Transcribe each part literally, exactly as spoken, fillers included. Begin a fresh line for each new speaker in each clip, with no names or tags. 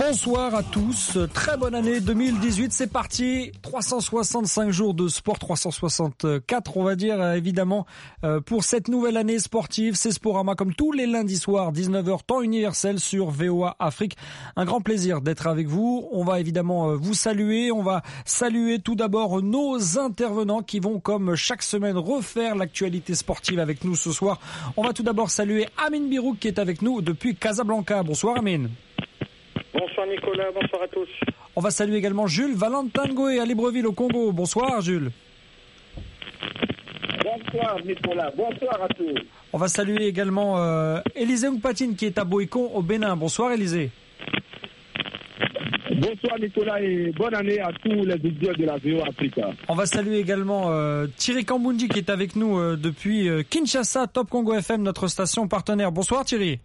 Bonsoir à tous, très bonne année deux mille dix-huit, c'est parti, trois cent soixante-cinq jours de sport, trois cent soixante-quatre on va dire évidemment pour cette nouvelle année sportive. C'est Sporama comme tous les lundis soirs, dix-neuf heures temps universel sur V O A Afrique. Un grand plaisir d'être avec vous, on va évidemment vous saluer, on va saluer tout d'abord nos intervenants qui vont comme chaque semaine refaire l'actualité sportive avec nous ce soir. On va tout d'abord saluer Amine Birouk qui est avec nous depuis Casablanca. Bonsoir Amine.
Bonsoir Nicolas, bonsoir à tous.
On va saluer également Jules Valentin Ngoé à Libreville au Congo. Bonsoir Jules.
Bonsoir Nicolas, bonsoir à tous.
On va saluer également euh, Élisée Oungpatine qui est à Boïcon au Bénin. Bonsoir Élisée.
Bonsoir Nicolas et bonne année à tous les auditeurs de la V O A Africa.
On va saluer également euh, Thierry Kambundi qui est avec nous euh, depuis euh, Kinshasa, Top Congo F M, notre station partenaire. Bonsoir Thierry.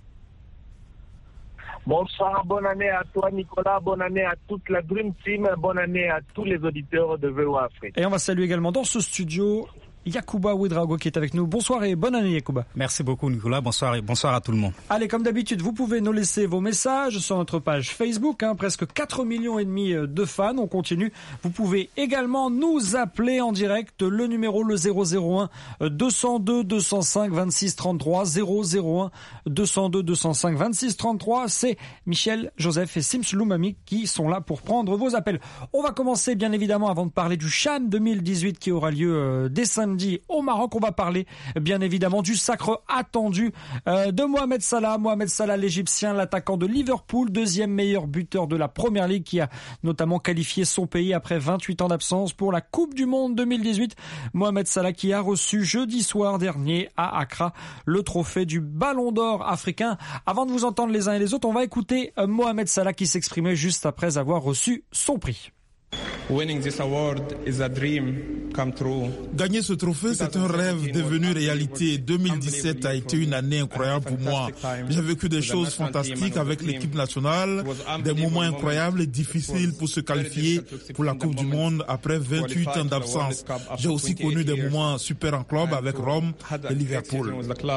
Bonsoir, bonne année à toi Nicolas, bonne année à toute la Dream Team, bonne année à tous les auditeurs de V O A Afrique.
Et on va saluer également dans ce studio Yacouba Ouedraogo qui est avec nous. Bonsoir et bonne année Yacouba.
Merci beaucoup Nicolas, bonsoir et bonsoir à tout le monde.
Allez, comme d'habitude, vous pouvez nous laisser vos messages sur notre page Facebook, hein, presque quatre millions et demi de fans, on continue. Vous pouvez également nous appeler en direct, le numéro le zéro zéro un deux cent deux deux cent cinq vingt-six trente-trois, zéro zéro un deux cent deux deux cent cinq vingt-six trente-trois, c'est Michel, Joseph et Sims Loumami qui sont là pour prendre vos appels. On va commencer bien évidemment avant de parler du CHAN deux mille dix-huit qui aura lieu euh, dès samedi au Maroc. On va parler bien évidemment du sacre attendu euh, de Mohamed Salah. Mohamed Salah, l'Égyptien, l'attaquant de Liverpool, deuxième meilleur buteur de la Première Ligue qui a notamment qualifié son pays après vingt-huit ans d'absence pour la Coupe du Monde deux mille dix-huit. Mohamed Salah qui a reçu jeudi soir dernier à Accra le trophée du Ballon d'Or africain. Avant de vous entendre les uns et les autres, on va écouter euh, Mohamed Salah qui s'exprimait juste après avoir reçu son prix.
Winning this award is a dream come true.
Gagner ce trophée, c'est un rêve devenu réalité. deux mille dix-sept a été une année incroyable pour moi. J'ai vécu des choses fantastiques avec l'équipe nationale, des moments incroyables et difficiles pour se qualifier pour la Coupe du Monde après vingt-huit ans d'absence. J'ai aussi connu des moments super en club avec Rome et Liverpool.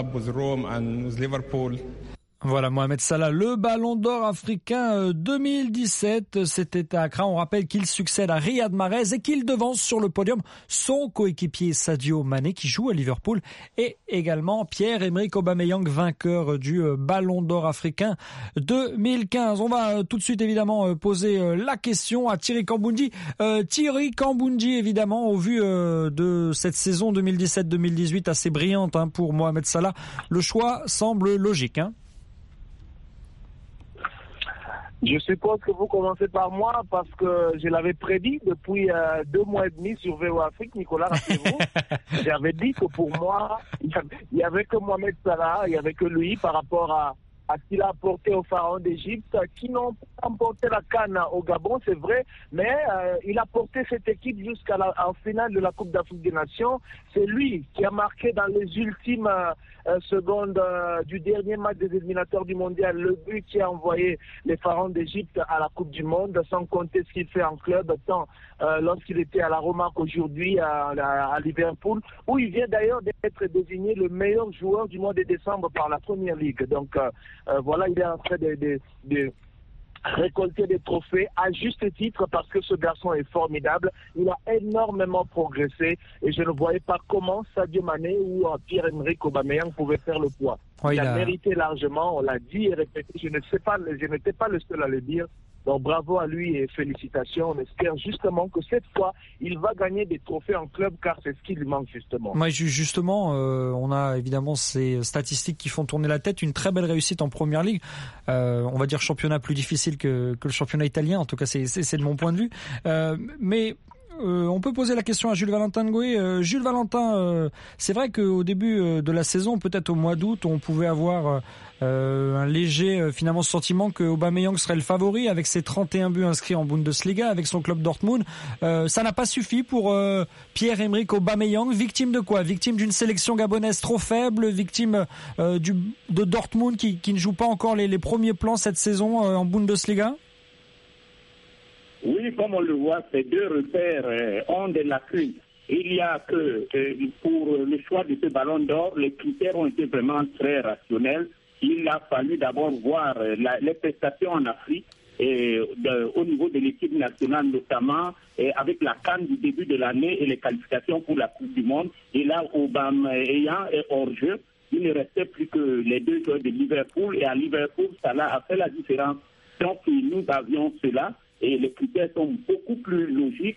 Voilà, Mohamed Salah, le Ballon d'Or africain deux mille dix-sept, c'était à Accra. On rappelle qu'il succède à Riyad Mahrez et qu'il devance sur le podium son coéquipier Sadio Mané qui joue à Liverpool et également Pierre-Emerick Aubameyang, vainqueur du Ballon d'Or africain deux mille quinze. On va tout de suite évidemment poser la question à Thierry Kambundi. Euh, Thierry Kambundi, évidemment, au vu euh, de cette saison deux mille dix-sept deux mille dix-huit assez brillante hein, pour Mohamed Salah, le choix semble logique, hein.
Je suppose que vous commencez par moi parce que je l'avais prédit depuis euh, deux mois et demi sur V O A Afrique, Nicolas, rappelez-vous. J'avais dit que pour moi, il n'y avait que Mohamed Salah, il n'y avait que lui par rapport à, à ce qu'il a apporté aux pharaons d'Égypte, qui n'ont pas emporté la CAN au Gabon, c'est vrai, mais euh, il a porté cette équipe jusqu'à la en finale de la Coupe d'Afrique des Nations. C'est lui qui a marqué dans les ultimes euh, Euh, seconde euh, du dernier match des éliminateurs du mondial, le but qui a envoyé les pharaons d'Égypte à la Coupe du Monde, sans compter ce qu'il fait en club, tant euh, lorsqu'il était à la Roma qu'aujourd'hui à, à, à Liverpool, où il vient d'ailleurs d'être désigné le meilleur joueur du mois de décembre par la Première Ligue. Donc euh, euh, voilà, il est en train de, de, de récolter des trophées à juste titre parce que ce garçon est formidable. Il a énormément progressé et je ne voyais pas comment Sadio Mané ou Pierre-Emerick Aubameyang pouvaient faire le poids.
Oh, il,
il a,
a
mérité largement, on l'a dit et répété. Je ne sais pas, je n'étais pas le seul à le dire. Donc bravo à lui et félicitations. On espère justement que cette fois, il va gagner des trophées en club car c'est ce qui lui manque justement.
Ouais, justement, euh, on a évidemment ces statistiques qui font tourner la tête. Une très belle réussite en Première Ligue. Euh, on va dire championnat plus difficile que, que le championnat italien. En tout cas, c'est, c'est, c'est de mon point de vue. Euh, mais... Euh, on peut poser la question à Jules Valentin Ngoé. Euh, Jules Valentin, euh, c'est vrai qu'au début euh, de la saison, peut-être au mois d'août, on pouvait avoir euh, un léger euh, finalement sentiment que Aubameyang serait le favori avec ses trente et un buts inscrits en Bundesliga avec son club Dortmund. Euh, ça n'a pas suffi pour euh, Pierre-Emerick Aubameyang. Victime de quoi? Victime d'une sélection gabonaise trop faible, victime euh, du, de Dortmund qui, qui ne joue pas encore les, les premiers plans cette saison euh, en Bundesliga?
Oui, comme on le voit, ces deux repères euh, ont des lacunes. Il y a que, euh, pour le choix de ce ballon d'or, les critères ont été vraiment très rationnels. Il a fallu d'abord voir euh, la, les prestations en Afrique et, de, au niveau de l'équipe nationale notamment, et avec la CAN du début de l'année et les qualifications pour la Coupe du Monde. Et là, Aubameyang est hors jeu. Il ne restait plus que les deux joueurs de Liverpool. Et à Liverpool, Salah a fait la différence. Donc, nous avions cela. Et les critères sont beaucoup plus logiques.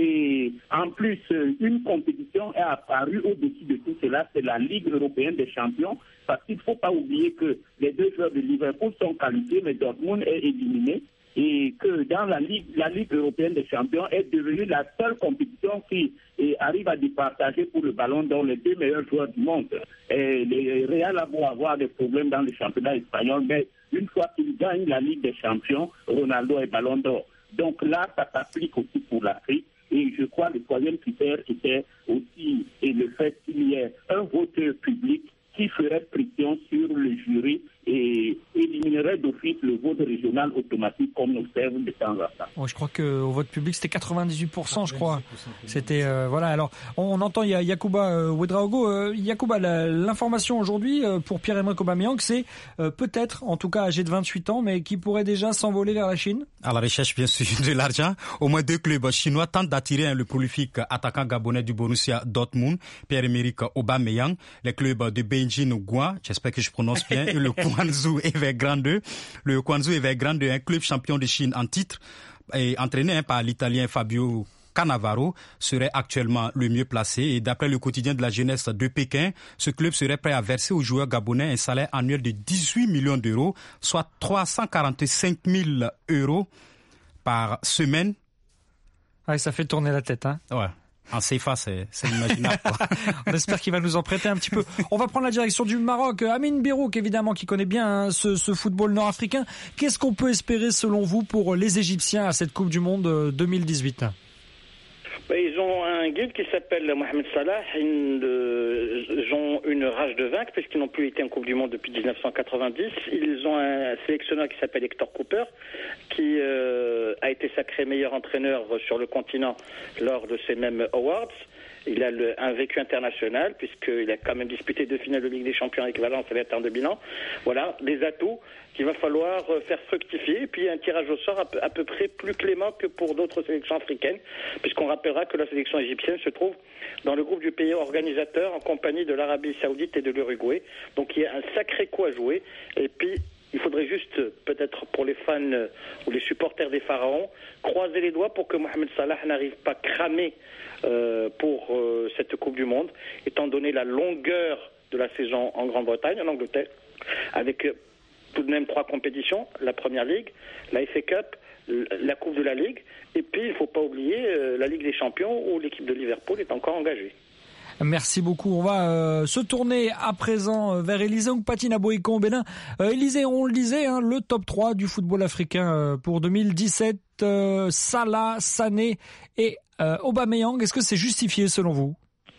Et en plus, une compétition est apparue au-dessus de tout cela, c'est la Ligue européenne des champions, parce qu'il ne faut pas oublier que les deux joueurs de Liverpool sont qualifiés, mais Dortmund est éliminé, et que dans la Ligue, la Ligue européenne des champions est devenue la seule compétition qui et, arrive à départager pour le ballon d'or les deux meilleurs joueurs du monde. Et les Real vont avoir des problèmes dans le championnat espagnol, mais une fois qu'ils gagnent la Ligue des champions, Ronaldo est ballon d'or. Donc là, ça s'applique aussi pour l'Afrique. Et je crois que le troisième critère était aussi et le fait qu'il y ait un vote public qui ferait pression sur le jury et éliminerait d'office le vote régional automatique comme nous observe de temps en temps.
Ouais, je crois qu'au vote public, c'était quatre-vingt-dix-huit pour cent, je crois. C'était, euh, voilà. Alors, on, on entend, il y a Yacouba euh, Ouedraogo. Euh, Yacouba, la, l'information aujourd'hui euh, pour Pierre-Emerick Aubameyang, c'est euh, peut-être, en tout cas âgé de vingt-huit ans, mais qui pourrait déjà s'envoler vers la Chine.
À la recherche, bien sûr, de l'argent. Au moins deux clubs chinois tentent d'attirer hein, le prolifique attaquant gabonais du Borussia Dortmund, Pierre-Emerick Aubameyang. Les clubs de Beijing Guan, j'espère que je prononce bien, et le Guangzhou Evergrande. Le Guangzhou Evergrande est un club champion de Chine en titre et entraîné hein, par l'Italien Fabio Cannavaro, serait actuellement le mieux placé. Et d'après le quotidien de la jeunesse de Pékin, ce club serait prêt à verser aux joueurs gabonais un salaire annuel de dix-huit millions d'euros, soit trois cent quarante-cinq mille euros par semaine.
Ouais, ça fait tourner la tête, hein.
Ouais. En C F A, c'est, c'est inimaginable.
On espère qu'il va nous en prêter un petit peu. On va prendre la direction du Maroc. Amine Birouk, évidemment, qui connaît bien hein, ce, ce football nord-africain. Qu'est-ce qu'on peut espérer, selon vous, pour les Égyptiens à cette Coupe du Monde deux mille dix-huit?
Ils ont un guide qui s'appelle Mohamed Salah. Ils ont une rage de vaincre puisqu'ils n'ont plus été en Coupe du Monde depuis dix-neuf cent quatre-vingt-dix. Ils ont un sélectionneur qui s'appelle Hector Cooper qui euh, a été sacré meilleur entraîneur sur le continent lors de ces mêmes Awards. Il a le, un vécu international puisqu'il a quand même disputé deux finales de Ligue des Champions équivalentes à l'interne de bilan. Voilà, des atouts qu'il va falloir faire fructifier. Et puis un tirage au sort à peu, à peu près plus clément que pour d'autres sélections africaines, puisqu'on rappellera que la sélection égyptienne se trouve dans le groupe du pays organisateur en compagnie de l'Arabie Saoudite et de l'Uruguay. Donc il y a un sacré coup à jouer. Et puis il faudrait juste, peut-être pour les fans ou les supporters des Pharaons, croiser les doigts pour que Mohamed Salah n'arrive pas cramé euh, pour euh, cette Coupe du Monde, étant donné la longueur de la saison en Grande-Bretagne, en Angleterre, avec euh, tout de même trois compétitions, la Première Ligue, la F A Cup, la Coupe de la Ligue, et puis il ne faut pas oublier euh, la Ligue des Champions où l'équipe de Liverpool est encore engagée.
Merci beaucoup. On va euh, se tourner à présent euh, vers Élisée Oungpatine à Boïcon au Bénin. Euh, Élisée, on le disait, hein, le top trois du football africain euh, pour deux mille dix-sept, euh, Salah, Sané et euh, Aubameyang. Est-ce que c'est justifié selon vous?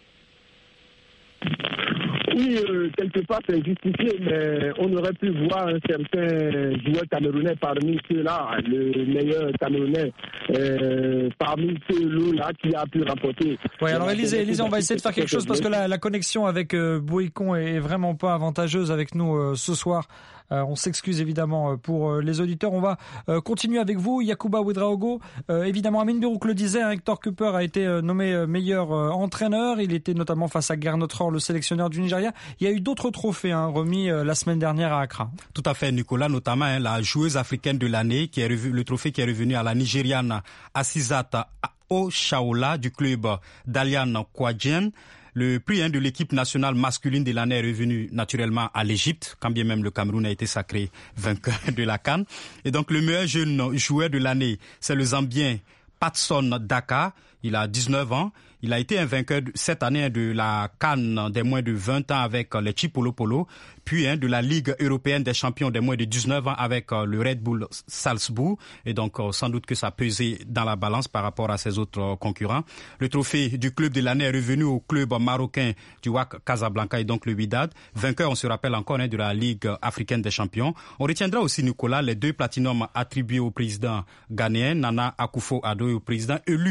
Oui, euh, quelque part c'est justifié, mais on aurait pu voir un certain joueur camerounais parmi ceux-là, le meilleur camerounais euh, parmi ceux-là qui a pu rapporter.
Oui, alors Élisée, Élisée, on va essayer de faire quelque chose parce que la, la connexion avec euh, Boïcon est vraiment pas avantageuse avec nous euh, ce soir. Euh, on s'excuse évidemment pour euh, les auditeurs. On va euh, continuer avec vous, Yacouba Ouedraogo. Euh, évidemment, Amine Birouk le disait, hein, Hector Cooper a été euh, nommé euh, meilleur euh, entraîneur. Il était notamment face à Gernot Rohr, le sélectionneur du Nigeria. Il y a eu d'autres trophées hein, remis euh, la semaine dernière à Accra.
Tout à fait, Nicolas, notamment hein, la joueuse africaine de l'année, qui est revu, le trophée qui est revenu à la Nigériane Asisat Oshaola du club d'Alian Kwadjen. Le prix hein, de l'équipe nationale masculine de l'année est revenu naturellement à l'Égypte, quand bien même le Cameroun a été sacré vainqueur de la CAN. Et donc le meilleur jeune joueur de l'année, c'est le Zambien Patson Daka. Il a dix-neuf ans. Il a été un vainqueur cette année de la CAN des moins de vingt ans avec les Chipolo Polo, puis hein, de la Ligue européenne des champions des moins de dix-neuf ans avec le Red Bull Salzbourg. Et donc, sans doute que ça pesait dans la balance par rapport à ses autres concurrents. Le trophée du club de l'année est revenu au club marocain du W A C Casablanca et donc le Wydad. Vainqueur, on se rappelle encore hein, de la Ligue africaine des champions. On retiendra aussi, Nicolas, les deux platinums attribués au président ghanéen, Nana Akufo-Addo, et au président élu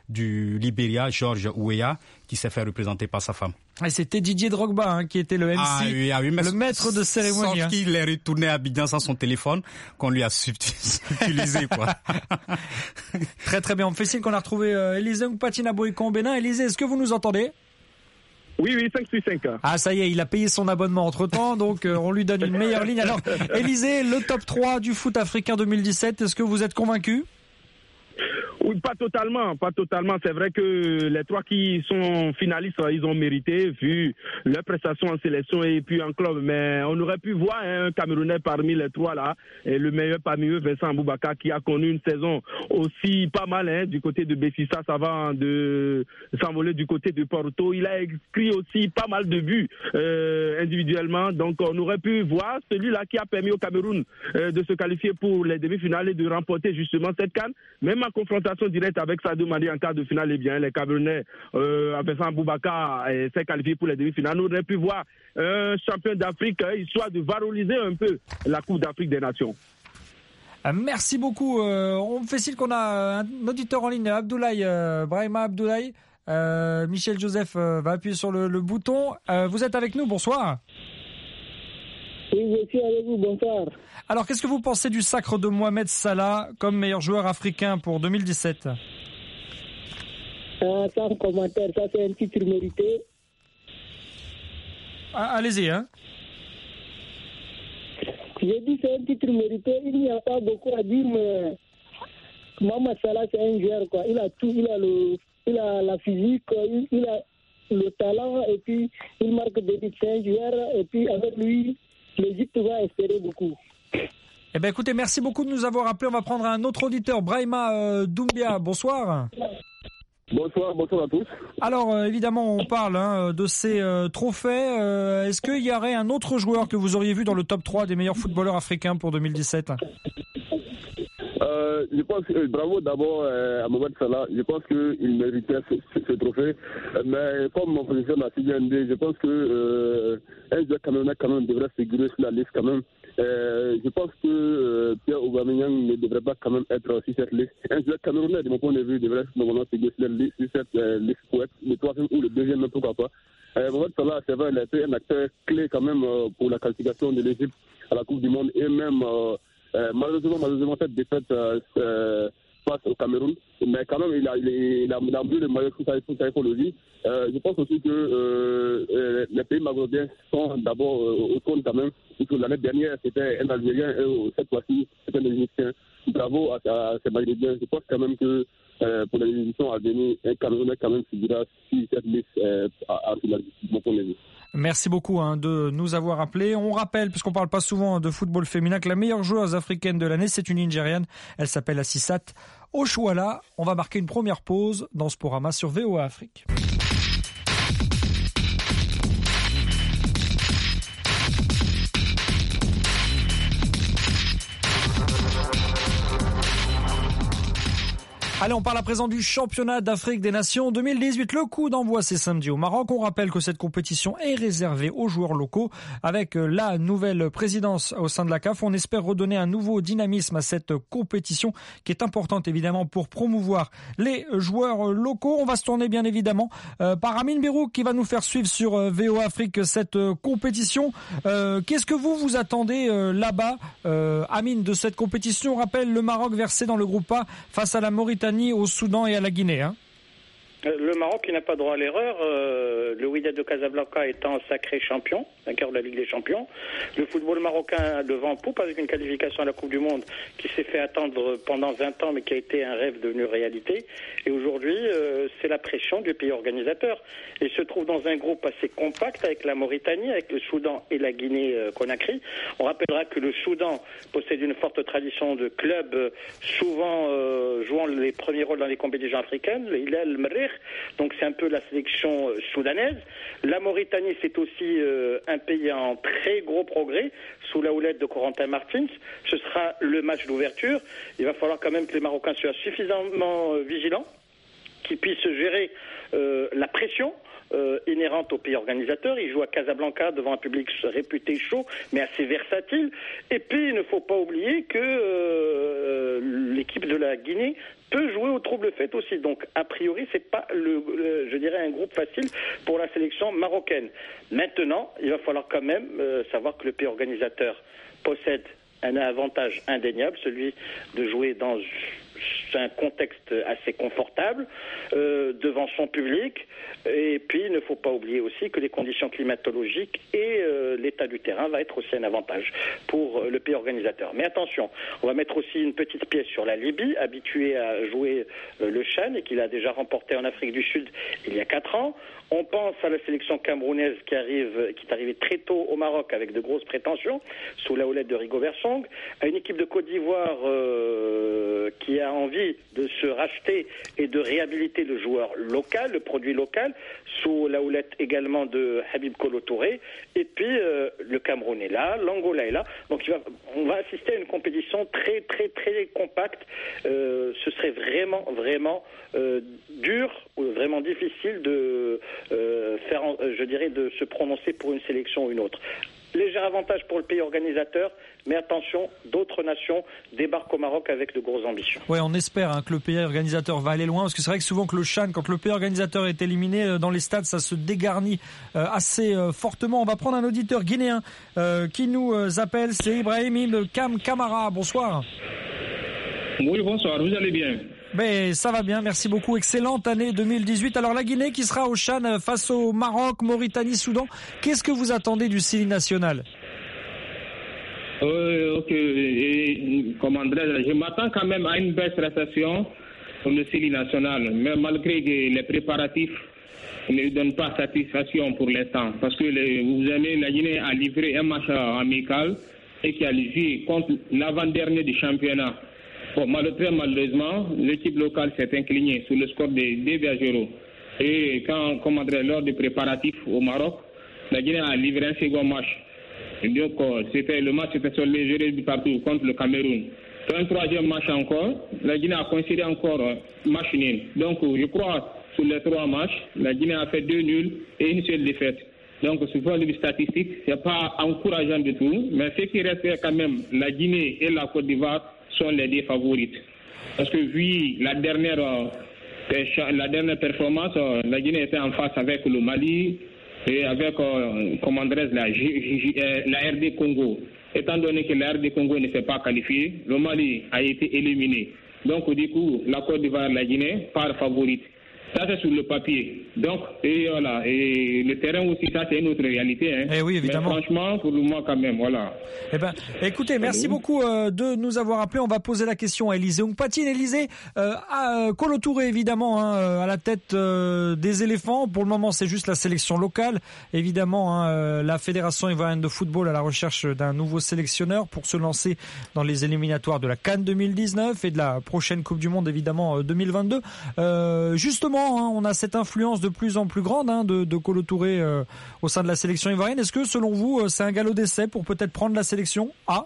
du Libéria, George Weah, qui s'est fait représenter par sa femme.
Et c'était Didier Drogba hein, qui était le M C,
ah, oui, ah, oui,
le maître de cérémonie.
Sauf qu'il est retourné à Abidjan sans son téléphone, qu'on lui a subtilisé, quoi.
Très très bien, on fait signe qu'on a retrouvé euh, Élisée Nkpatina Boyko au Bénin. Élisée, est-ce que vous nous entendez ?
Oui, oui, cinq sur cinq.
Ah, ça y est, il a payé son abonnement entre-temps, donc euh, on lui donne une meilleure ligne. Alors, Élisée, le top trois du foot africain deux mille dix-sept, est-ce que vous êtes convaincu ?
Oui, pas totalement, pas totalement. C'est vrai que les trois qui sont finalistes, ils ont mérité, vu leurs prestations en sélection et puis en club. Mais on aurait pu voir un Camerounais parmi les trois là, et le meilleur parmi eux, Vincent Aboubakar, qui a connu une saison aussi pas mal hein, du côté de Bessissa, avant de s'envoler du côté de Porto. Il a inscrit aussi pas mal de buts euh, individuellement. Donc on aurait pu voir celui-là qui a permis au Cameroun euh, de se qualifier pour les demi-finales et de remporter justement cette CAN. Même en confrontation directe avec Sadio Mané en quart de finale, eh bien, les Camerounais, euh, avec Vincent Aboubakar, euh, s'est qualifié pour les demi-finales. On aurait pu voir un champion d'Afrique, euh, histoire de valoriser un peu la Coupe d'Afrique des Nations.
Merci beaucoup. Euh, on fait signe qu'on a un auditeur en ligne, Abdoulaye, euh, Brahima Abdoulaye. Euh, Michel Joseph euh, va appuyer sur le, le bouton. Euh, vous êtes avec nous, bonsoir.
Oui, je suis avec vous, bonsoir.
Alors, qu'est-ce que vous pensez du sacre de Mohamed Salah comme meilleur joueur africain pour deux mille dix-sept ?
Ah, sans commentaire, ça c'est un titre mérité.
Ah, allez-y, hein.
J'ai dit c'est un titre mérité, il n'y a pas beaucoup à dire, mais Mohamed Salah c'est un joueur, quoi. Il a tout, il a, le, il a la physique, il, il a le talent, et puis il marque des buts, c'est un joueur, et puis avec lui, l'Égypte va espérer beaucoup.
Eh bien, écoutez, merci beaucoup de nous avoir appelés. On va prendre un autre auditeur, Brahima euh, Doumbia. Bonsoir.
Bonsoir, bonsoir à tous.
Alors, euh, évidemment, on parle hein, de ces euh, trophées. Euh, est-ce qu'il y aurait un autre joueur que vous auriez vu dans le top trois des meilleurs footballeurs africains pour deux mille dix-sept ?
Euh, je pense que, euh, bravo d'abord euh, à Mohamed Salah. Je pense qu'il méritait ce, ce, ce trophée. Mais comme mon président a si bien dit, je pense que euh, un joueur camerounais quand même devrait figurer sur la liste quand même. Euh, je pense que euh, Pierre Aubameyang ne devrait pas quand même être sur cette liste. Un joueur camerounais, de mon point de vue, devrait normalement figurer sur, liste, sur cette euh, liste pour être le troisième ou le deuxième, même pourquoi pas. Euh, Mohamed Salah, c'est vrai, il a été un acteur clé quand même euh, pour la qualification de l'Égypte à la Coupe du Monde et même euh, euh, malheureusement, malheureusement cette défaite euh, euh, face au Cameroun. Mais quand même, il a, il, il a, il a vu le maillot tout ça, tout ça, il faut le dire. Euh, je pense aussi que euh, euh, les pays maghrébins sont d'abord euh, au compte quand même. L'année dernière, c'était un Algérien et cette fois-ci, c'est un Égyptien. Bravo à, à ces Maghrébins. Je pense quand même que euh, pour les éditions à venir, un Camerounais quand même figurera sur cette liste euh, à, à mon point de vue.
Merci beaucoup hein, de nous avoir appelés. On rappelle, puisqu'on ne parle pas souvent de football féminin, que la meilleure joueuse africaine de l'année, c'est une Nigériane. Elle s'appelle Assissat Oshoala. On va marquer une première pause dans Sporama sur V O A Afrique. Allez, on parle à présent du championnat d'Afrique des Nations deux mille dix-huit. Le coup d'envoi, c'est samedi au Maroc. On rappelle que cette compétition est réservée aux joueurs locaux. Avec la nouvelle présidence au sein de la C A F, on espère redonner un nouveau dynamisme à cette compétition qui est importante évidemment pour promouvoir les joueurs locaux. On va se tourner bien évidemment euh, par Amine Birouk qui va nous faire suivre sur euh, V O A Afrique cette euh, compétition. Euh, qu'est-ce que vous vous attendez euh, là-bas, euh, Amine, de cette compétition? On rappelle le Maroc versé dans le groupe A face à la Mauritanie, au Soudan et à la Guinée. Hein.
Le Maroc qui n'a pas droit à l'erreur, euh, le Wydad de Casablanca étant sacré champion, vainqueur de la Ligue des Champions. Le football marocain le vent en poupe avec une qualification à la Coupe du Monde qui s'est fait attendre pendant vingt ans mais qui a été un rêve devenu réalité. Et aujourd'hui, euh, c'est la pression du pays organisateur. Il se trouve dans un groupe assez compact avec la Mauritanie, avec le Soudan et la Guinée-Conakry. On rappellera que le Soudan possède une forte tradition de clubs, euh, souvent euh, jouant les premiers rôles dans les compétitions africaines, le Hilal Merrikh. Donc c'est un peu la sélection euh, soudanaise. La Mauritanie, c'est aussi euh, un pays en très gros progrès, sous la houlette de Corentin Martins. Ce sera le match d'ouverture. Il va falloir quand même que les Marocains soient suffisamment euh, vigilants, qu'ils puissent gérer euh, la pression euh, inhérente au pays organisateur. Il joue à Casablanca devant un public réputé chaud, mais assez versatile. Et puis, il ne faut pas oublier que euh, l'équipe de la Guinée peut jouer au trouble fête aussi. Donc, a priori, c'est pas, le, le, je dirais, un groupe facile pour la sélection marocaine. Maintenant, il va falloir quand même euh, savoir que le pays organisateur possède un avantage indéniable, celui de jouer dans un contexte assez confortable euh, devant son public. Et puis, il ne faut pas oublier aussi que les conditions climatologiques et euh, l'état du terrain va être aussi un avantage pour euh, le pays organisateur. Mais attention, on va mettre aussi une petite pièce sur la Libye, habituée à jouer euh, le CHAN et qu'il a déjà remporté en Afrique du Sud il y a quatre ans. On pense à la sélection camerounaise qui arrive, qui est arrivée très tôt au Maroc avec de grosses prétentions, sous la houlette de Rigobert Song, à une équipe de Côte d'Ivoire euh, qui a envie de se racheter et de réhabiliter le joueur local, le produit local, sous la houlette également de Habib Kolo Touré. Et puis euh, le Cameroun est là, l'Angola est là. Donc il va, on va assister à une compétition très très très compacte. Euh, ce serait vraiment vraiment euh, dur, vraiment difficile de euh, faire, je dirais, de se prononcer pour une sélection ou une autre. Léger avantage pour le pays organisateur, mais attention, d'autres nations débarquent au Maroc avec de grosses ambitions.
Ouais, on espère hein, que le pays organisateur va aller loin, parce que c'est vrai que souvent que le CHAN, quand le pays organisateur est éliminé dans les stades, ça se dégarnit euh, assez euh, fortement. On va prendre un auditeur guinéen euh, qui nous euh, appelle, c'est Ibrahim de Cam Camara. Bonsoir.
Oui, bonsoir, vous allez bien?
Ben, ça va bien, merci beaucoup. Excellente année deux mille dix-huit. Alors la Guinée qui sera au CHAN face au Maroc, Mauritanie, Soudan. Qu'est-ce que vous attendez du Sili national?
euh, Ok, et, comment dirais-je, je m'attends quand même à une belle prestation pour le Sili national, mais malgré que les préparatifs ne donnent pas satisfaction pour l'instant. Parce que les, vous avez, la Guinée a livré un match amical et qui a joué contre l'avant-dernier du championnat. Bon, malheureusement, l'équipe locale s'est inclinée sur le score de deux buts à zéro. Et quand, comment dire, lors des préparatifs au Maroc, la Guinée a livré un second match. Et donc, c'était, le match était sur les gérés du partout contre le Cameroun. Un troisième match encore, la Guinée a considéré encore un match nul. Donc, je crois, sur les trois matchs, la Guinée a fait deux nuls et une seule défaite. Donc, sur le point de vue statistique, ce n'est pas encourageant du tout. Mais ce qui reste quand même, la Guinée et la Côte d'Ivoire sont les deux favorites. Parce que vu la dernière, euh, la dernière performance, euh, la Guinée était en face avec le Mali et avec, euh, comment dirais-je, la, euh, la R D Congo. Étant donné que la R D Congo ne s'est pas qualifiée, le Mali a été éliminé. Donc, du coup, la Côte d'Ivoire et la Guinée part favorite. Ça, c'est sur le papier. Donc, et voilà. Et le terrain aussi, ça, c'est une autre réalité. Hein.
Eh oui, évidemment.
Mais franchement, pour le moment, quand même, voilà.
Eh ben, écoutez, merci beaucoup euh, de nous avoir appelés. On va poser la question à Élisée Ongpatine. Élisée, euh, à Kolo Touré, évidemment, hein, à la tête euh, des éléphants. Pour le moment, c'est juste la sélection locale. Évidemment, hein, la Fédération ivoirienne de football à la recherche d'un nouveau sélectionneur pour se lancer dans les éliminatoires de la CAN deux mille dix-neuf et de la prochaine Coupe du Monde, évidemment, deux mille vingt-deux. Euh, justement, on a cette influence de plus en plus grande hein, de, de Kolo Touré euh, au sein de la sélection ivoirienne. Est-ce que, selon vous, c'est un galop d'essai pour peut-être prendre la sélection A?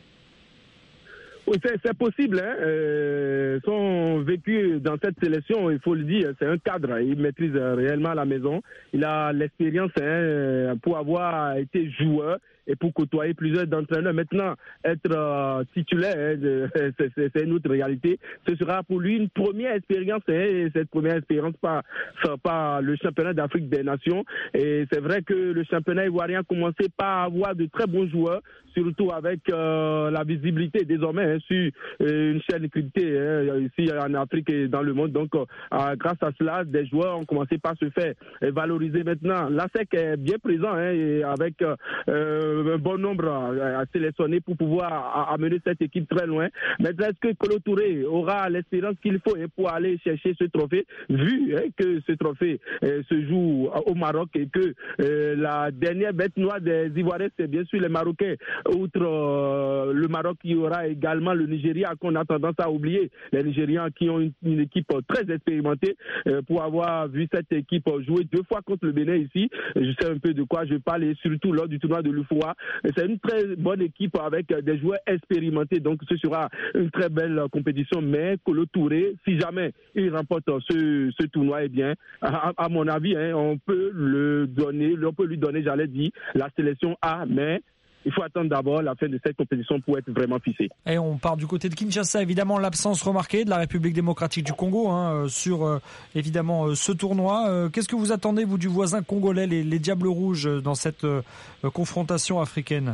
Oui, c'est, c'est possible. Hein. Euh, son vécu dans cette sélection, il faut le dire, c'est un cadre. Il maîtrise réellement la maison. Il a l'expérience hein, pour avoir été joueur et pour côtoyer plusieurs d'entraîneurs. Maintenant, être euh, titulaire, hein, c'est, c'est, c'est une autre réalité. Ce sera pour lui une première expérience. Hein, et cette première expérience par, par le championnat d'Afrique des Nations. Et c'est vrai que le championnat ivoirien a commencé par avoir de très bons joueurs, surtout avec euh, la visibilité désormais hein, sur euh, une chaîne créditée hein, ici en Afrique et dans le monde. Donc, euh, grâce à cela, des joueurs ont commencé par se faire valoriser. Maintenant, l'A S E C est bien présent hein, et avec euh, un bon nombre à sélectionner pour pouvoir amener cette équipe très loin. Maintenant, est-ce que Kolo Touré aura l'espérance qu'il faut hein, pour aller chercher ce trophée, vu hein, que ce trophée euh, se joue au Maroc et que euh, la dernière bête noire des Ivoiriens, c'est bien sûr les Marocains. Outre euh, le Maroc, il y aura également le Nigeria qu'on a tendance à oublier. Les Nigérians qui ont une, une équipe très expérimentée euh, pour avoir vu cette équipe jouer deux fois contre le Bénin ici. Je sais un peu de quoi je parle et surtout lors du tournoi de l'U F O fois. C'est une très bonne équipe avec des joueurs expérimentés, donc ce sera une très belle compétition. Mais Kolo Touré, si jamais il remporte ce, ce tournoi, eh bien, à, à mon avis, hein, on peut le donner, on peut lui donner, j'allais dire, la sélection A, mais il faut attendre d'abord la fin de cette compétition pour être vraiment fixé.
Et on part du côté de Kinshasa, évidemment, l'absence remarquée de la République démocratique du Congo hein, sur euh, évidemment euh, ce tournoi. Euh, qu'est-ce que vous attendez, vous, du voisin congolais, les, les Diables Rouges, dans cette euh, confrontation africaine ?